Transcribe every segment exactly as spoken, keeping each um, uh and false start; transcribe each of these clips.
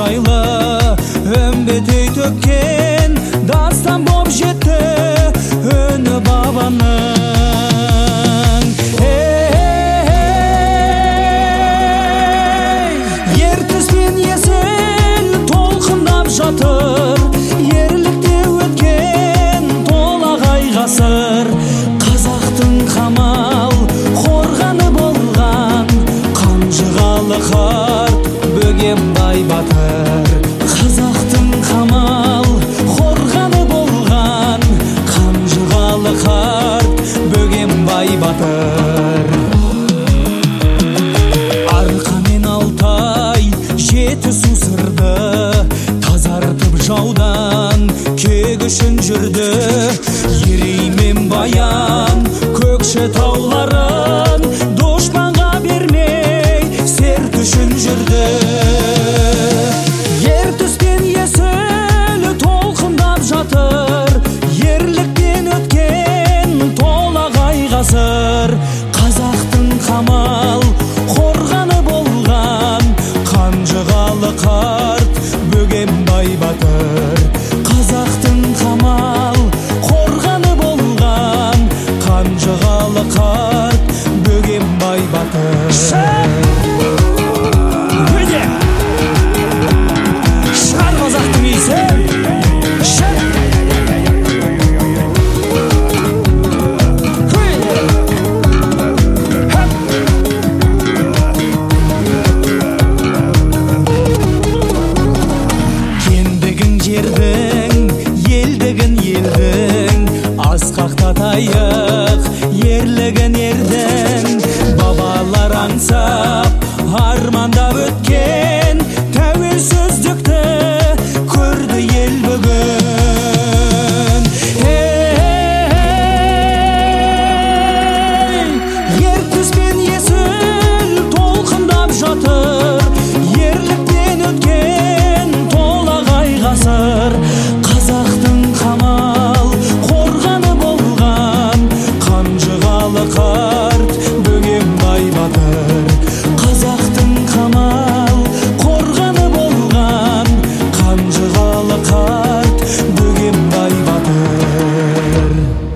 жайлы үмбетей төккен дастан боп жетті үні бабаның. Ертіс пен есіл толқындап жатыр, ерлікте өткен толағай ғасыр. Қазақтың қамал қорғаны болған қанжығалы қарт Бөгембай батыр. Қазақтың қамал қорғаны болған қанжығалы қарт Бөгембай батыр. Арқа мен Алтай жеті су сырды тазартып жаудан кегішін жүрді. Ерей мен Баян көкші тауларын дұшпанға бермей серт үшін жүрді. Ертіс пен есіл толқындап жатыр, ерліктен өткен толағай ғасыр. Қазақтың қамал қорғаны болған қанжығалы қарт Бөгембай батыр. Қазақтың қамал қорғаны болған қанжығалы қарт Бөгембай батыр. Шар қазақтың исі, шар. Кендігін жердің, елдігін елдің, асқақтатайық ерлігін ердің. Бабалар аңсап армандап өткен тәуелсіздікті көрді ел бүгін. Ертіс пен есіл толқындап жатыр, ерліктен өткен толағай ғасыр. Қазақтың қамал қорғаны болған қанжығалы қарт Бөгембай батыр. Қазақтың қамал қорғаны болған қанжығалы қарт Бөгембай батыр.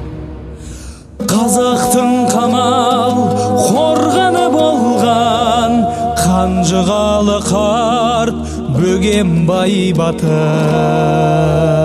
Қазақтың қамал қорғаны болған қанжығалы қарт Бөгембай батыр.